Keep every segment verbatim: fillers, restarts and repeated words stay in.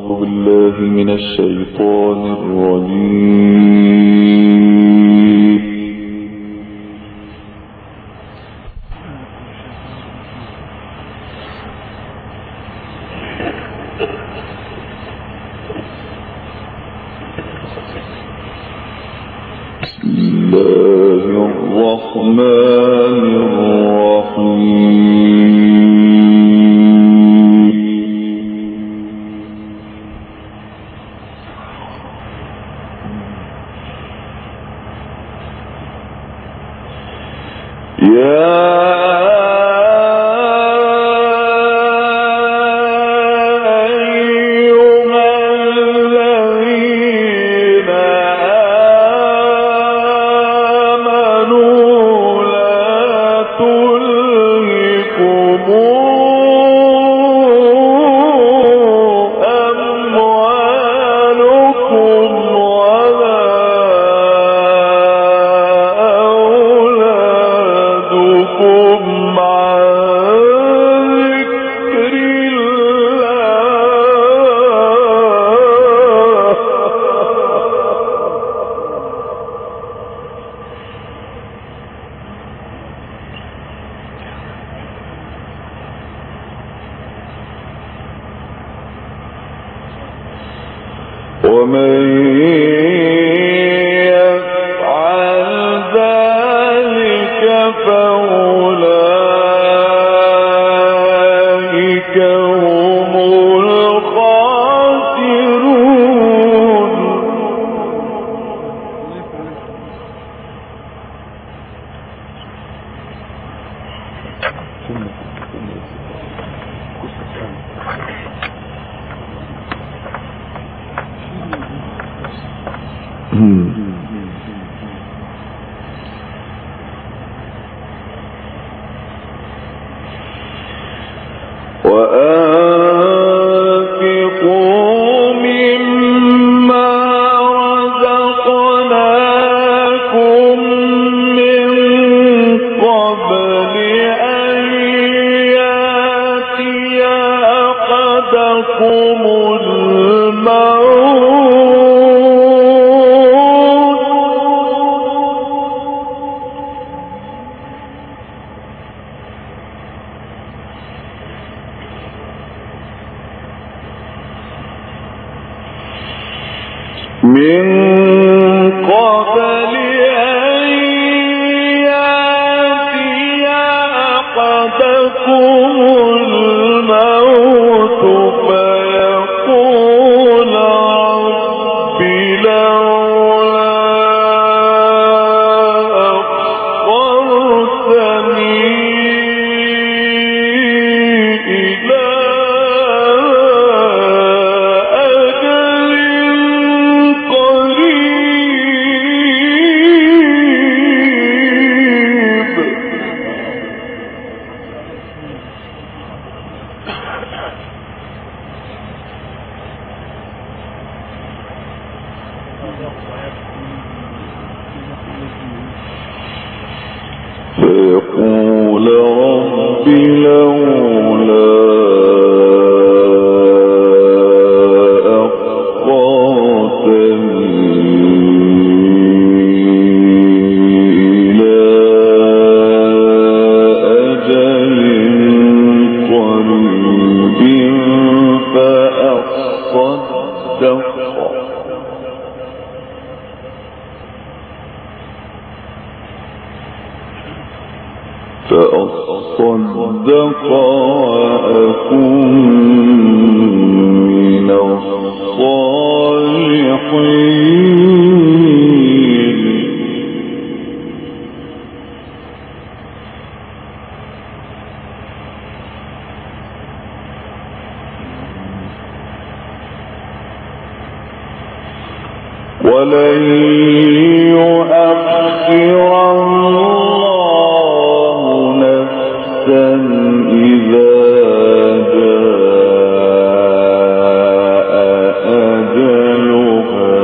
أعوذ بالله من الشيطان الرجيم. بسم الله الرحمن الرحيم. يا ومن يفعل ذلك فأولئك هم الخاسرون. وأنفقوا مما رزقناكم من قبل أن يأتي أحدكم الموت من قبل أن يأتي أحدكم الموت فيقول رب لولا أخرتني إلى فيقول رب لولا أخرتني إلى أجل قريب فأصدق فأصدق وأكن من الصالحين. ولن يؤخر الله نفسا إذا جاء أجلها.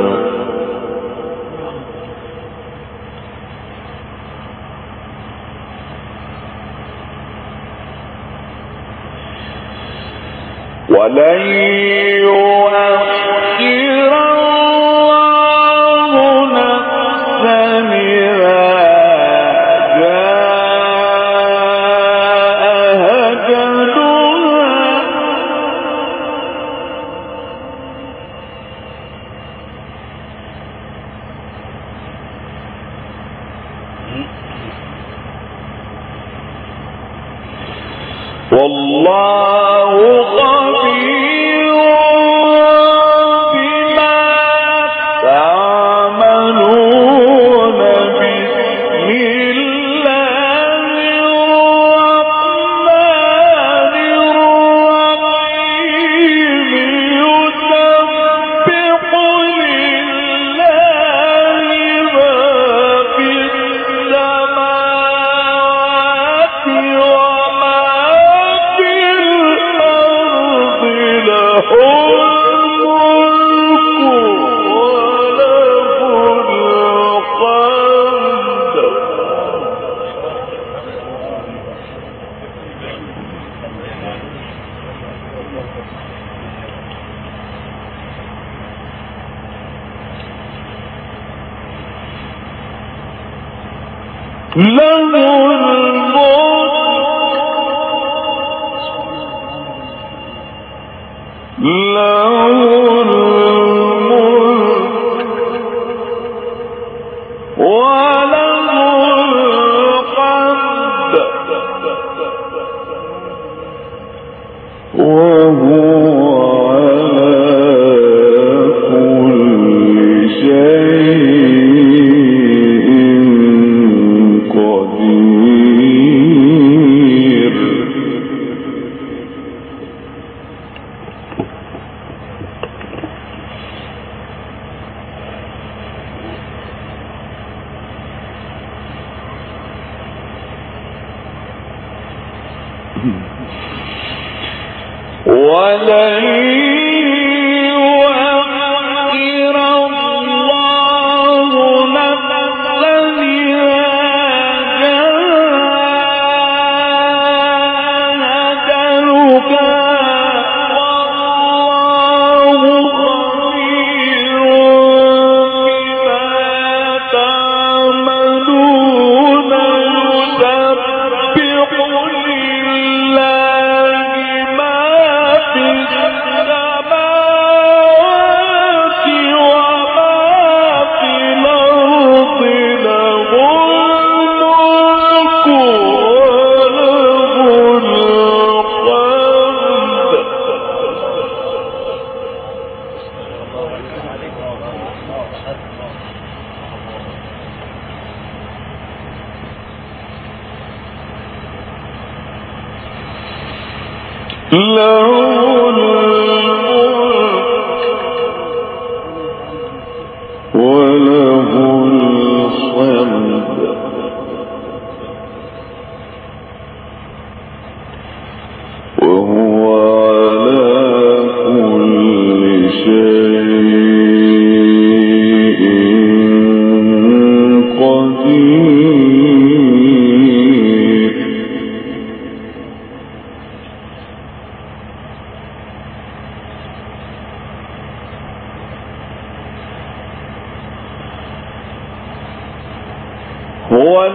هو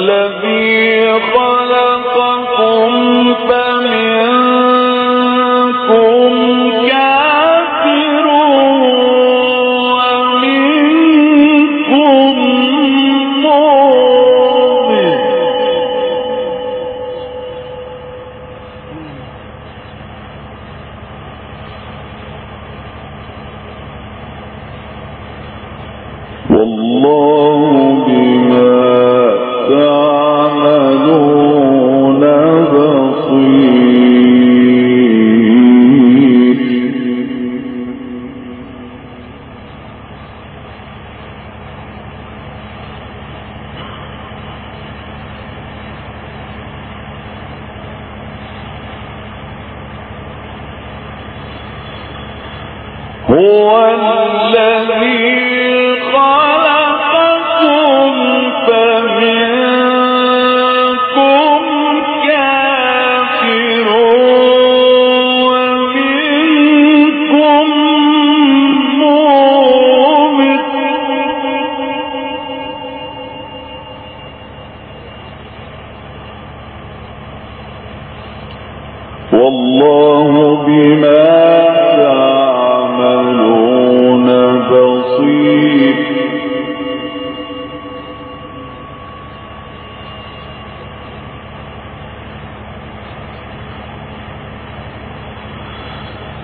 الذي خلقكم فمنكم كافر ومنكم مؤمن والله بما تعملون بصير هو الذي خلقكم فمنكم كافر ومنكم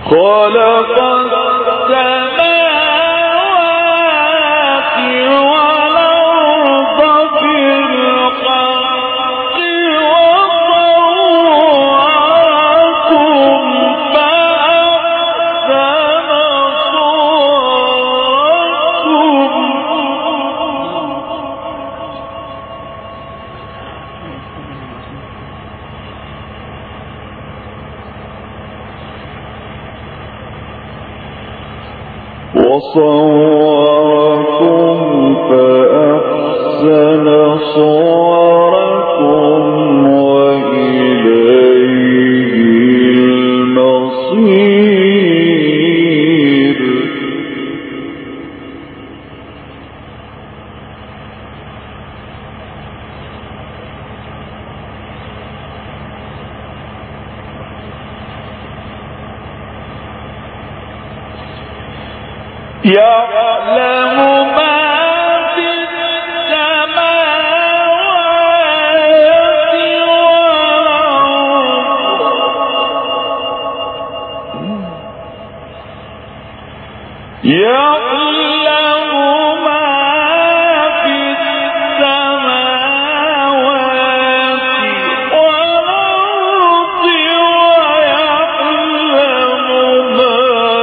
خلق السماوات والأرض بالحق وصوركم فأحسن وصوركم فأحسن صوركم وإليه المصير. يعلم ما في السماوات والأرض يعلم ما في السماوات والأرض ويعلم ما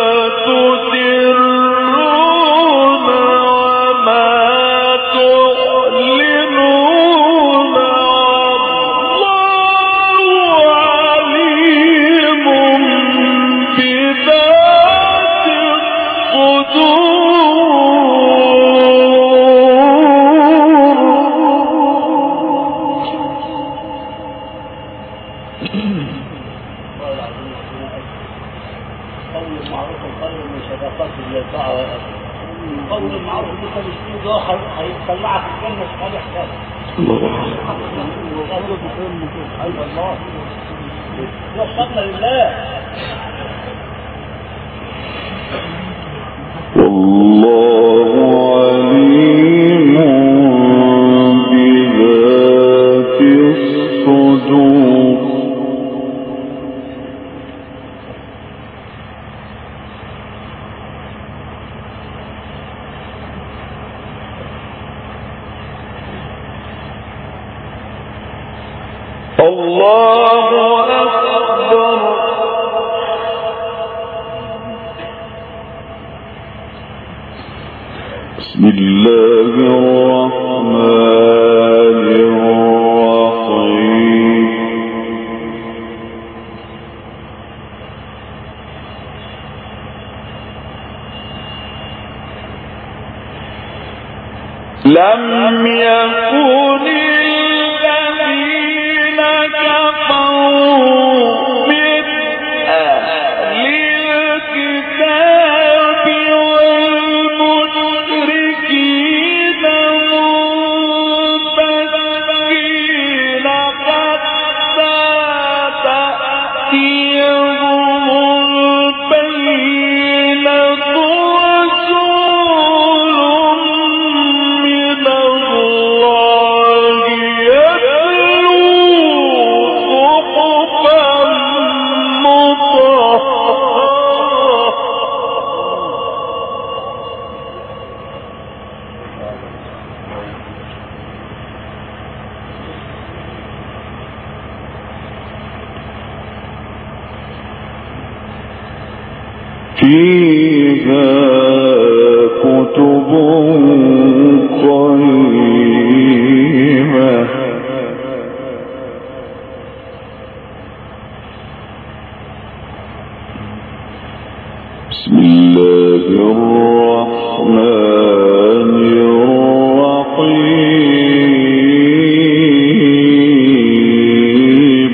تسرون وما تعلنون والله عليم بذات قول المعروف خير من صدقات يرفعها قول المعروف ده مش ده هيطلعك الجنه صالح خالص. ايوه الله وصلنا لله. والله عليم بذات الصدور. الله أكبر. بسم الله الرحمن الرحيم. لم يكن الذين كفروا من أهل الكتاب والمشركين منفكين حتى تأتيهم البينة رسول من الله يتلو صحفا مطهرة فيها كتب قيمة. بسم الله الرحمن الرحيم.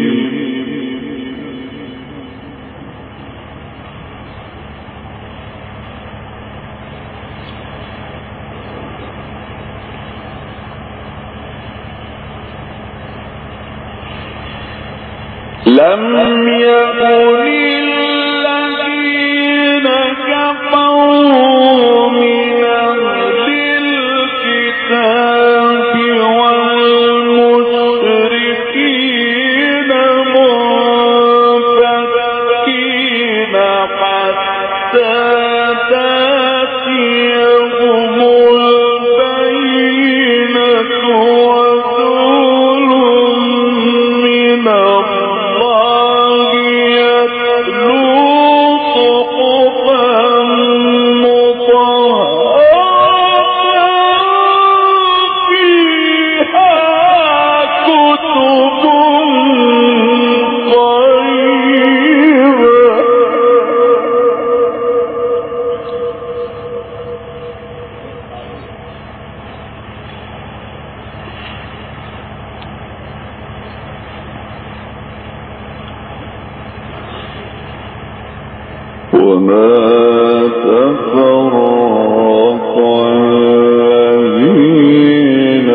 لم يكن الذين كفروا من أهل الكتاب والمشركين منفكين تأتيهم البينة ورسول من الله يتلو صحفا مطهرة فيها كتب وما تفرق الذين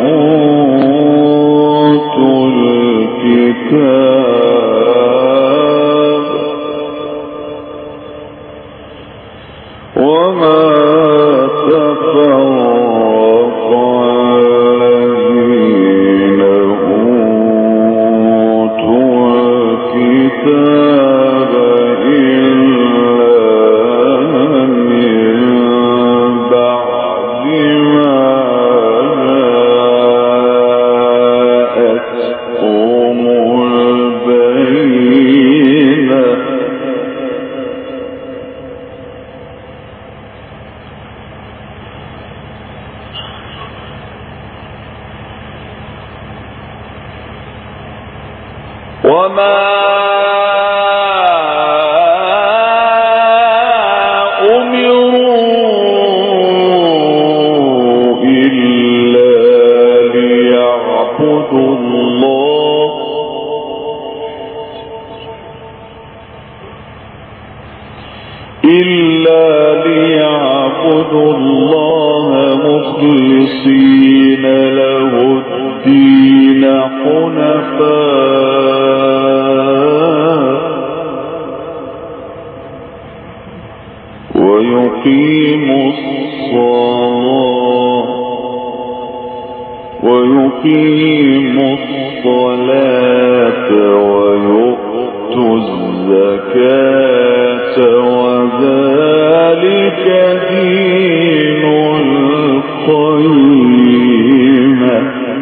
أوتوا الكتاب وما تفرق الذين أوتوا الكتاب وما أمروا إلا ليعبدوا الله إلا ليعبدوا الله مخلصين له الدين حنفاء ويقيموا الصلاة ويقيموا الصلاة ويؤتوا الزكاة وذلك دين القيمة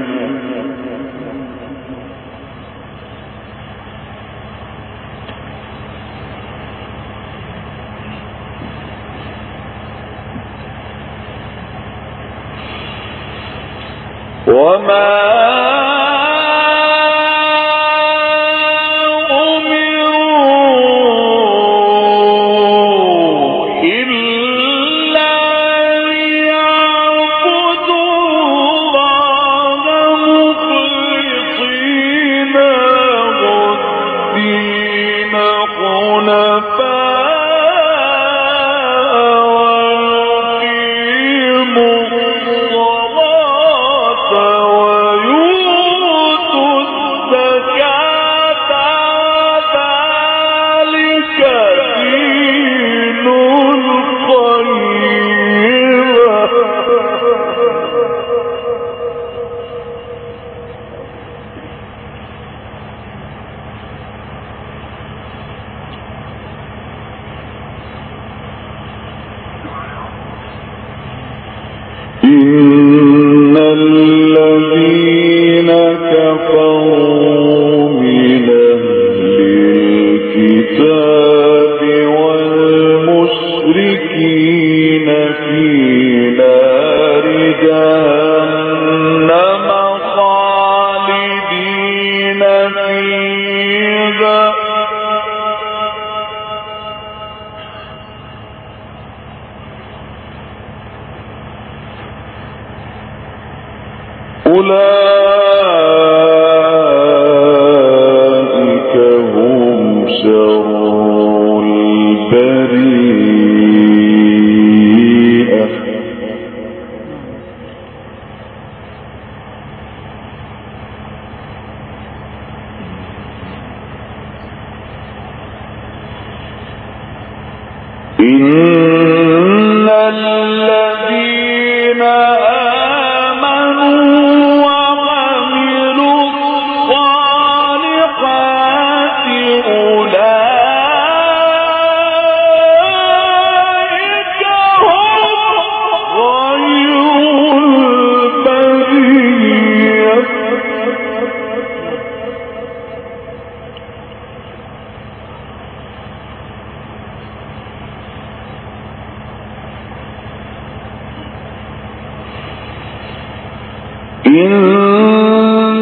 وما إن الذين كفروا من أهل الكتاب والمشركين في نار جهنم خالدين فيها أولئك هم شر البرية إن الذين أولئك إن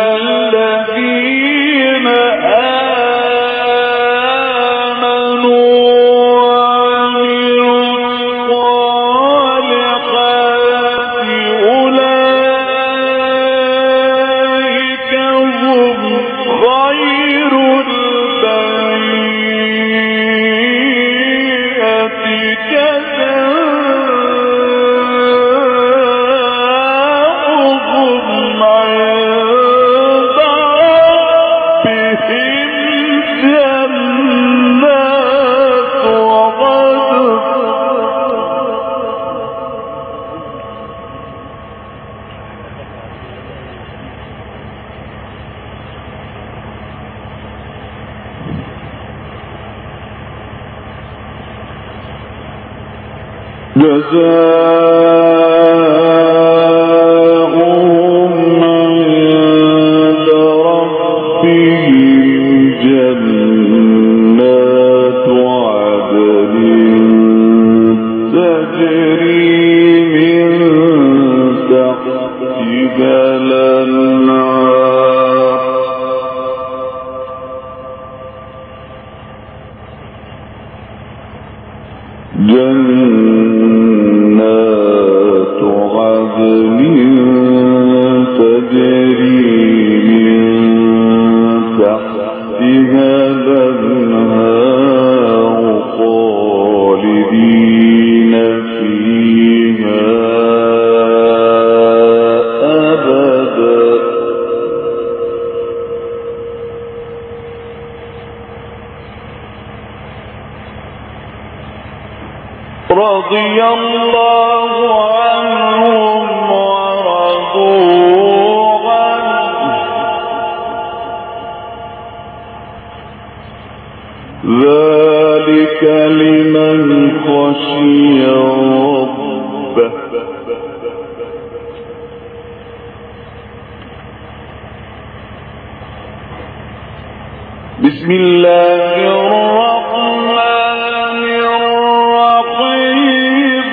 الذين آمنوا وعملوا الصالحات أولئك هم خير البرية جزاؤهم عند ربهم جنات عدن جزاؤهم عند ربهم جنات عدن تجري من تحتها الأنهار جنات عدن تجري من تحتها الأنهار خالدين فيها أبدا رضي الله عنهم ورضوا عنه ذلك لمن خشي ربه بسم الله الرحمن الرحيم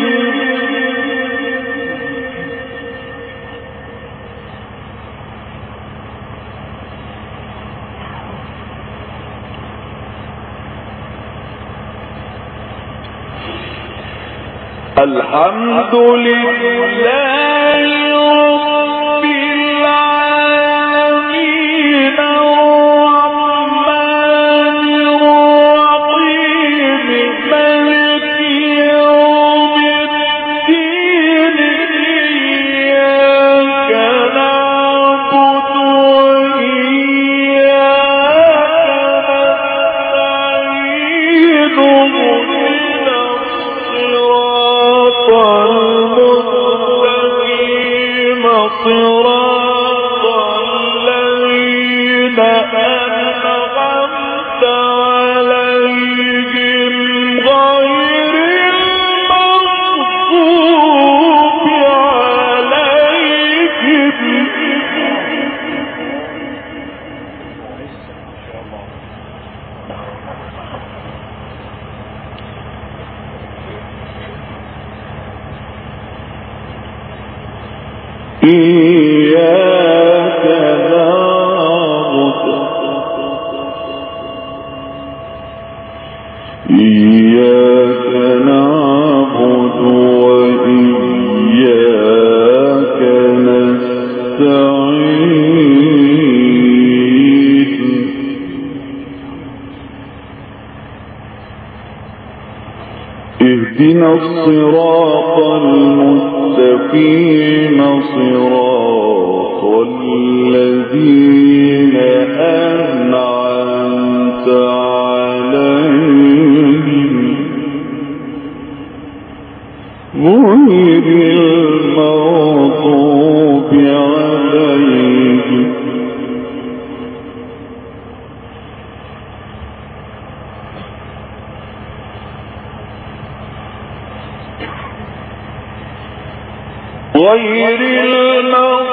الحمد لله رب العالمين الرحمن الرحيم مالك يوم الدين إياك نعبد وإياك نستعين اهدنا الصراط المستقيم صراط الذين أنعمت عليهم غير المغضوب عليهم إياك نعبد إياك نعبد وإياك نستعين اهدنا الصراط المستقيم صراط الذين أنعمت عليهم غير المغضوب عليهم غير المغضوب